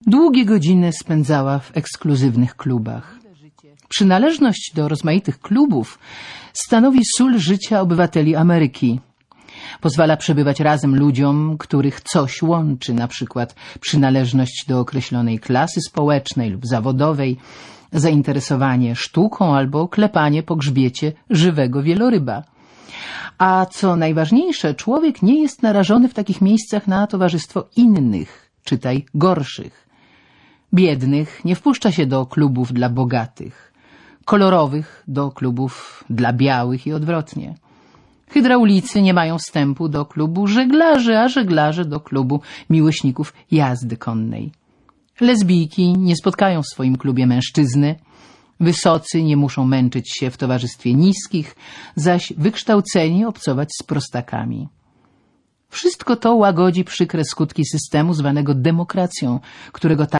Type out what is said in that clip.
Długie godziny spędzała w ekskluzywnych klubach. Przynależność do rozmaitych klubów stanowi sól życia obywateli Ameryki. Pozwala przebywać razem ludziom, których coś łączy, na przykład przynależność do określonej klasy społecznej lub zawodowej, zainteresowanie sztuką albo klepanie po grzbiecie żywego wieloryba. A co najważniejsze, człowiek nie jest narażony w takich miejscach na towarzystwo innych, czytaj gorszych. Biednych nie wpuszcza się do klubów dla bogatych, kolorowych do klubów dla białych i odwrotnie. Hydraulicy nie mają wstępu do klubu żeglarzy, a żeglarze do klubu miłośników jazdy konnej. Lesbijki nie spotkają w swoim klubie mężczyzny, wysocy nie muszą męczyć się w towarzystwie niskich, zaś wykształceni obcować z prostakami. Wszystko to łagodzi przykre skutki systemu zwanego demokracją, którego